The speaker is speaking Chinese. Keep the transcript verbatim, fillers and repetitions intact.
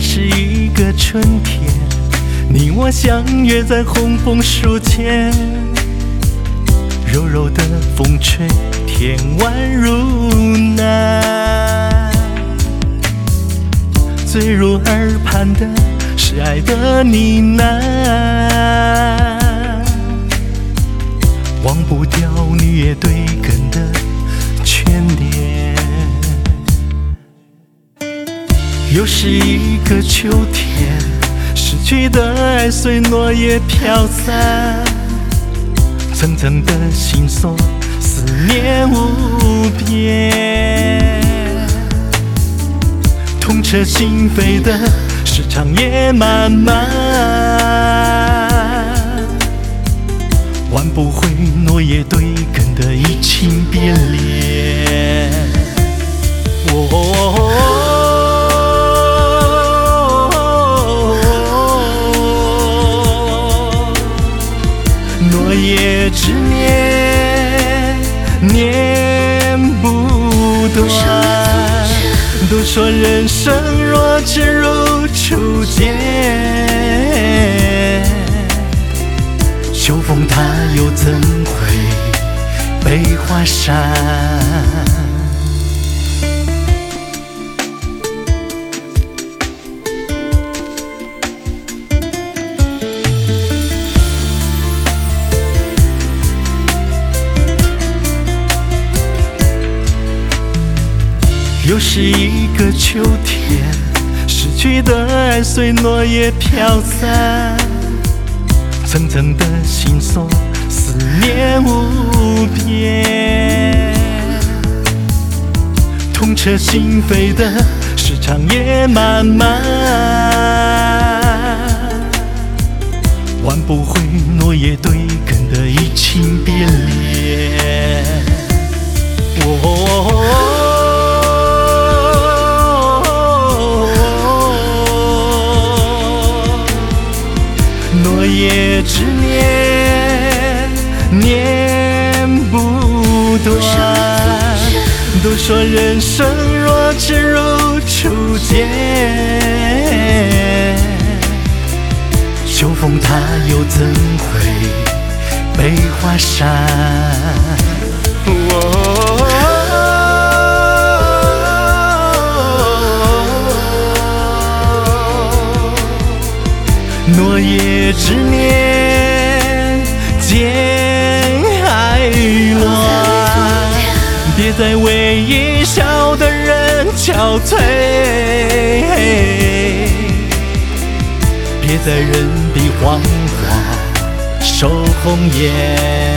是一个春天，你我相约在红枫树前，柔柔的风吹，天宛如南。坠入耳畔的是爱的呢喃，忘不掉你也对根的眷恋。又是一个秋天，逝去的爱随落叶飘散，层层的心锁，思念无边。痛彻心扉的是长夜漫漫，挽不回落叶对根的移情别恋。哦，落叶之念念不断，都说人生若只如初见，秋风它又怎会悲画扇？又是一个秋天，逝去的爱随落叶飘散，层层的心锁，思念无边。痛彻心扉的是长夜漫漫，挽不回落叶对根的移情别恋。哦，落叶之念念不断，都说人生若只如初见，秋风它又怎会悲画扇？哦，落叶之念渐爱乱，别再为一笑的人憔悴，别再任凭黄花守红颜。